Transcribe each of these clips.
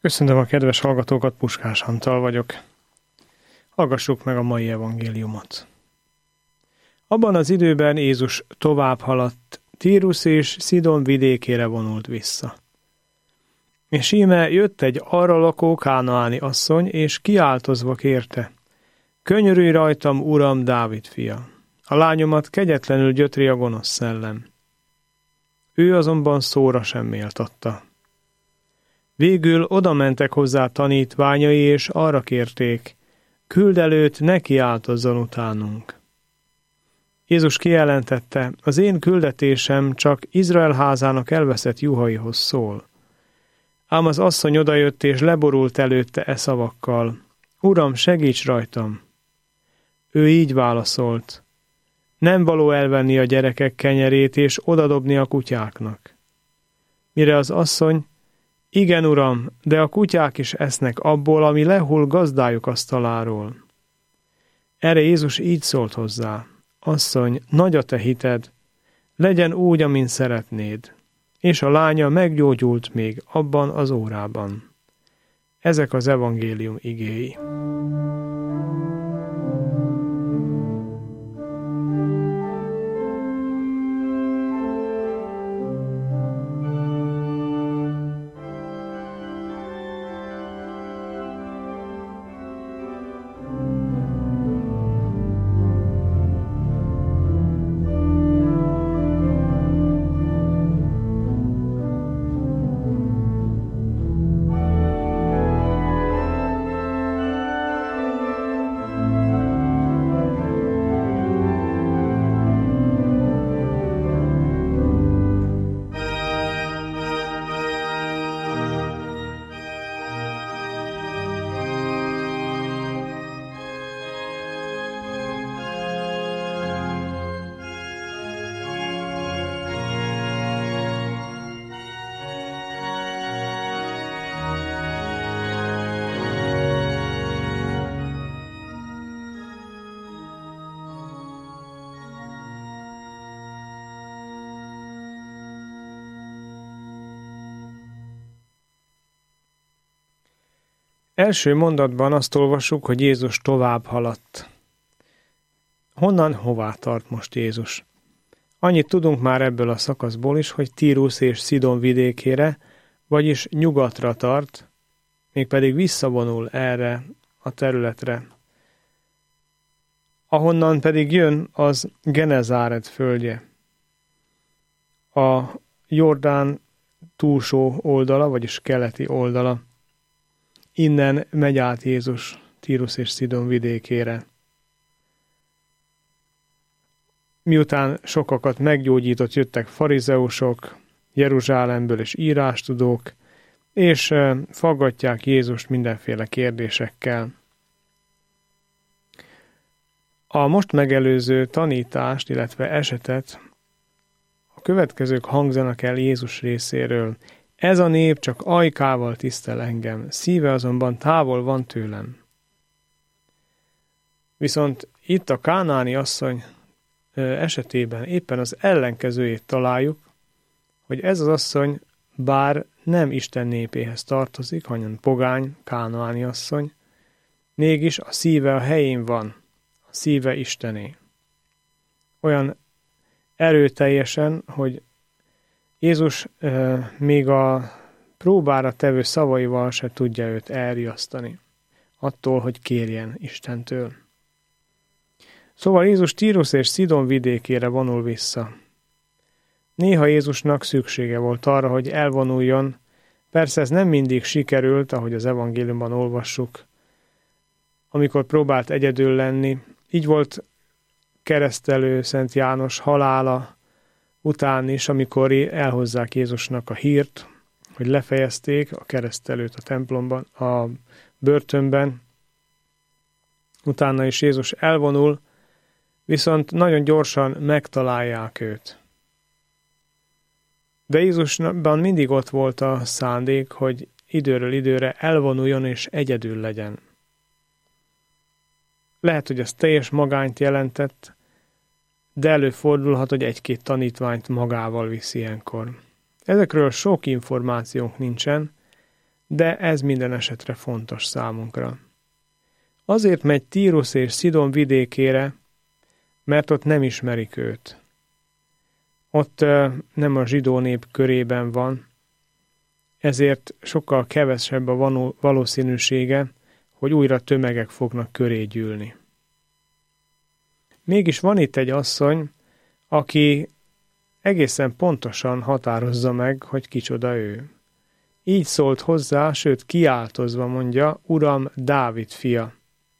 Köszöntöm a kedves hallgatókat, Puskás Antal vagyok. Hallgassuk meg a mai evangéliumot. Abban az időben Jézus tovább haladt, Tírus és Szidon vidékére vonult vissza. És íme jött egy arra lakó kánaáni asszony, és kiáltozva kérte: Könyörülj rajtam, Uram, Dávid fia! A lányomat kegyetlenül gyötri a gonosz szellem. Ő azonban szóra sem méltatta. Végül odamentek hozzá tanítványai, és arra kérték: Küld előtt, ne kiáltozzon utánunk. Jézus kijelentette: Az én küldetésem csak Izrael házának elveszett juhaihoz szól. Ám az asszony odajött, és leborult előtte e szavakkal: Uram, segíts rajtam! Ő így válaszolt: Nem való elvenni a gyerekek kenyerét, és odadobni a kutyáknak. Mire az asszony: Igen, Uram, de a kutyák is esznek abból, ami lehull gazdájuk asztaláról. Erre Jézus így szólt hozzá: Asszony, nagy a te hited, legyen úgy, amint szeretnéd. És a lánya meggyógyult még abban az órában. Ezek az evangélium igéi. Első mondatban azt olvassuk, hogy Jézus tovább haladt. Honnan, hová tart most Jézus? Annyit tudunk már ebből a szakaszból is, hogy Tírus és Szidon vidékére, vagyis nyugatra tart, mégpedig visszavonul erre a területre. Ahonnan pedig jön, az Genezáret földje. A Jordán túlsó oldala, vagyis keleti oldala. Innen megy át Jézus Tírus és Szidon vidékére. Miután sokakat meggyógyított, jöttek farizeusok Jeruzsálemből és írástudók, és faggatják Jézust mindenféle kérdésekkel. A most megelőző tanítást, illetve esetet a következők hangzanak el Jézus részéről. Ez a nép csak ajkával tisztel engem, szíve azonban távol van tőlem. Viszont itt a kánaáni asszony esetében éppen az ellenkezőjét találjuk, hogy ez az asszony bár nem Isten népéhez tartozik, hanem pogány, kánaáni asszony, mégis a szíve a helyén van, a szíve Istené. Olyan erőteljesen, hogy Jézus még a próbára tevő szavaival se tudja őt elriasztani, attól, hogy kérjen Istentől. Szóval Jézus Tírus és Szidon vidékére vonul vissza. Néha Jézusnak szüksége volt arra, hogy elvonuljon, persze ez nem mindig sikerült, ahogy az evangéliumban olvassuk, amikor próbált egyedül lenni. Így volt keresztelő Szent János halála után is, amikor elhozzák Jézusnak a hírt, hogy lefejezték a keresztelőt a templomban, a börtönben. Utána is Jézus elvonul, viszont nagyon gyorsan megtalálják őt. De Jézusban mindig ott volt a szándék, hogy időről időre elvonuljon és egyedül legyen. Lehet, hogy ez teljes magányt jelentett, de előfordulhat, hogy egy-két tanítványt magával visz ilyenkor. Ezekről sok információnk nincsen, de ez minden esetre fontos számunkra. Azért megy Tírus és Szidon vidékére, mert ott nem ismerik őt. Ott nem a zsidó nép körében van, ezért sokkal kevesebb a valószínűsége, hogy újra tömegek fognak köré gyűlni. Mégis van itt egy asszony, aki egészen pontosan határozza meg, hogy kicsoda ő. Így szólt hozzá, sőt kiáltozva mondja, Uram, Dávid fia.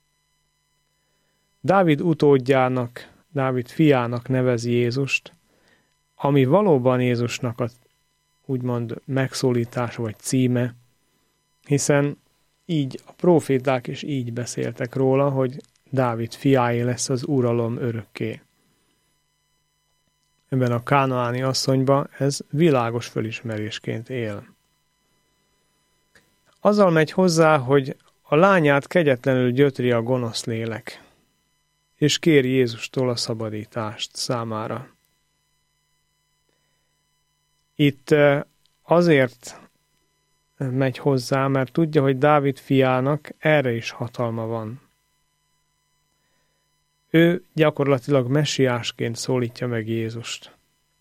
Dávid utódjának, Dávid fiának nevezi Jézust, ami valóban Jézusnak a úgymond megszólítás vagy címe, hiszen így a próféták is így beszéltek róla, hogy Dávid fiáé lesz az uralom örökké. Ebben a kánaáni asszonyban ez világos fölismerésként él. Azzal megy hozzá, hogy a lányát kegyetlenül gyötri a gonosz lélek, és kéri Jézustól a szabadítást számára. Itt azért megy hozzá, mert tudja, hogy Dávid fiának erre is hatalma van. Ő gyakorlatilag messiásként szólítja meg Jézust.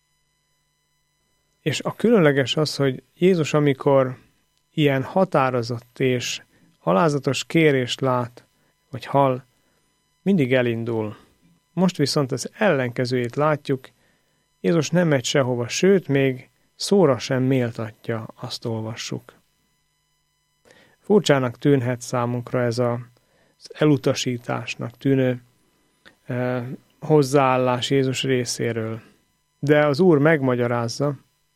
És a különleges az, hogy Jézus, amikor ilyen határozott és alázatos kérést lát, vagy hall, mindig elindul. Most viszont az ellenkezőjét látjuk, Jézus nem megy sehova, sőt, még szóra sem méltatja, azt olvassuk. Furcsának tűnhet számunkra ez az elutasításnak tűnő hozzáállás Jézus részéről. De az Úr megmagyarázza,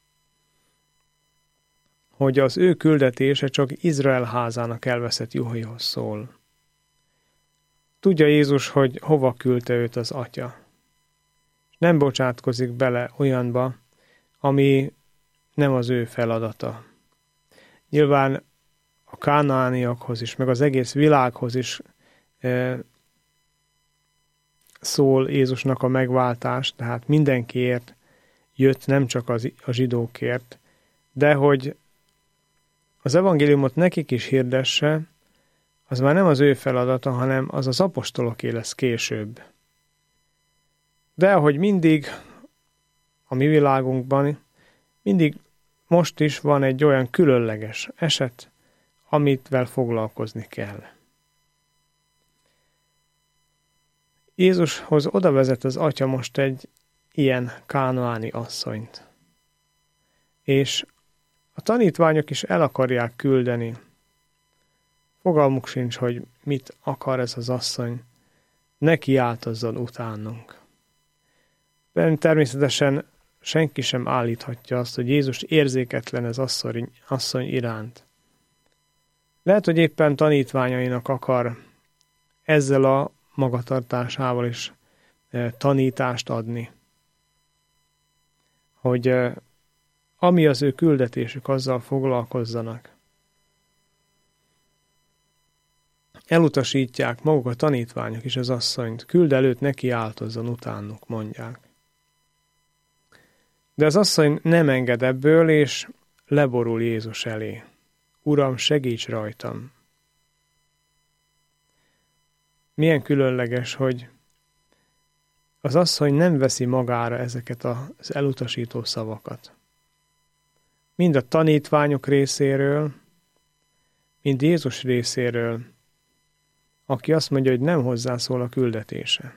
hogy az ő küldetése csak Izrael házának elveszett juhaihoz szól. Tudja Jézus, hogy hova küldte őt az Atya. Nem bocsátkozik bele olyanba, ami nem az ő feladata. Nyilván a kánaániakhoz is, meg az egész világhoz is szól Jézusnak a megváltás, tehát mindenkiért jött, nem csak a zsidókért, de hogy az evangéliumot nekik is hirdesse, az már nem az ő feladata, hanem az az apostoloké lesz később. De ahogy mindig a mi világunkban, mindig most is van egy olyan különleges eset, amitvel foglalkozni kell. Jézushoz oda vezet az Atya most egy ilyen kánaáni asszonyt. És a tanítványok is el akarják küldeni. Fogalmuk sincs, hogy mit akar ez az asszony. Ne kiáltozzon utánunk. Természetesen senki sem állíthatja azt, hogy Jézus érzéketlen ez asszony iránt. Lehet, hogy éppen tanítványainak akar ezzel a magatartásával is tanítást adni. Hogy ami az ő küldetésük, azzal foglalkozzanak. Elutasítják maguk a tanítványok is az asszonyt, küld előtt neki áltozzon utánuk, mondják. De az asszony nem enged ebből, és leborul Jézus elé. Uram, segíts rajtam! Milyen különleges, hogy az asszony nem veszi magára ezeket az elutasító szavakat. Mind a tanítványok részéről, mind Jézus részéről, aki azt mondja, hogy nem hozzászól a küldetése.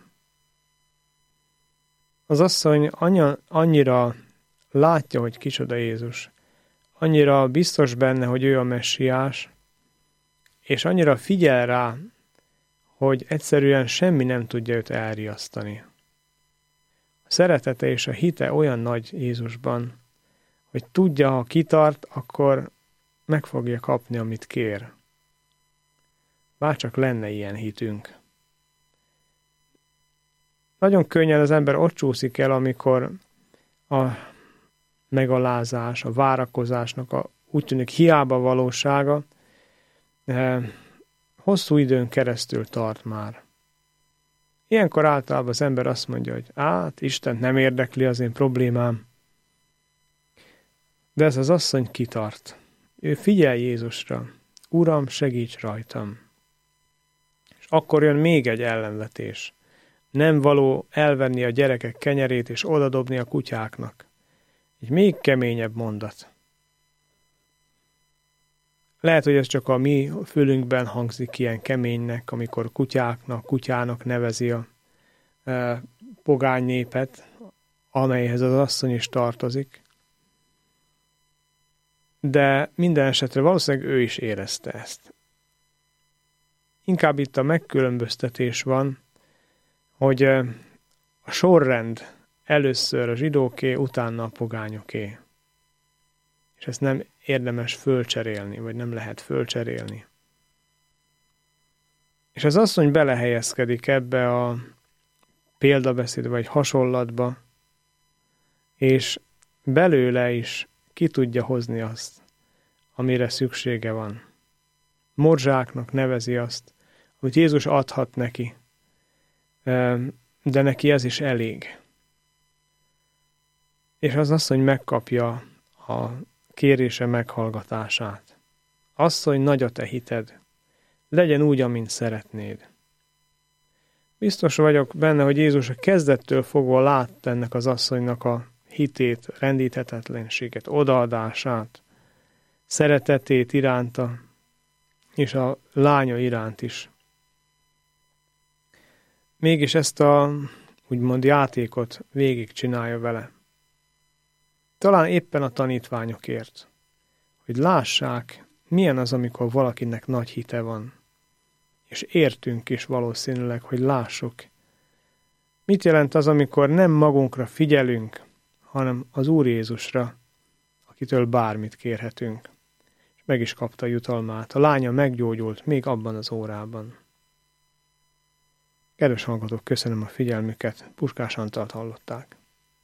Az asszony annyira látja, hogy kicsoda Jézus, annyira biztos benne, hogy ő a messiás, és annyira figyel rá, hogy egyszerűen semmi nem tudja őt elriasztani. A szeretete és a hite olyan nagy Jézusban, hogy tudja, ha kitart, akkor meg fogja kapni, amit kér. Bárcsak lenne ilyen hitünk. Nagyon könnyen az ember ott csúszik el, amikor a megalázás, a várakozásnak úgy tűnik hiába valósága hosszú időn keresztül tart már. Ilyenkor általában az ember azt mondja, hogy Isten nem érdekli az én problémám. De ez az asszony kitart. Ő figyel Jézusra. Uram, segíts rajtam. És akkor jön még egy ellenvetés. Nem való elvenni a gyerekek kenyerét és odadobni a kutyáknak. Egy még keményebb mondat. Lehet, hogy ez csak a mi fülünkben hangzik ilyen keménynek, amikor kutyának nevezi a pogány népet, amelyhez az asszony is tartozik. De minden esetre valószínűleg ő is érezte ezt. Inkább itt a megkülönböztetés van, hogy a sorrend először a zsidóké, utána a pogányoké. És ezt nem érdemes fölcserélni, vagy nem lehet fölcserélni. És az asszony belehelyezkedik ebbe a példabeszédbe, vagy hasonlatba, és belőle is ki tudja hozni azt, amire szüksége van. Morzsáknak nevezi azt, hogy Jézus adhat neki, de neki ez is elég. És az asszony megkapja a kérése meghallgatását. Asszony, nagy a te hited, legyen úgy, amint szeretnéd. Biztos vagyok benne, hogy Jézus a kezdettől fogva látta ennek az asszonynak a hitét, rendíthetetlenséget, odaadását, szeretetét iránta, és a lánya iránt is. Mégis ezt a úgymond játékot végig csinálja vele. Talán éppen a tanítványokért, hogy lássák, milyen az, amikor valakinek nagy hite van. És értünk is valószínűleg, hogy lássuk. Mit jelent az, amikor nem magunkra figyelünk, hanem az Úr Jézusra, akitől bármit kérhetünk. És meg is kapta a jutalmát. A lánya meggyógyult még abban az órában. Kedves hallgatók, köszönöm a figyelmüket. Puskás Antalt hallották.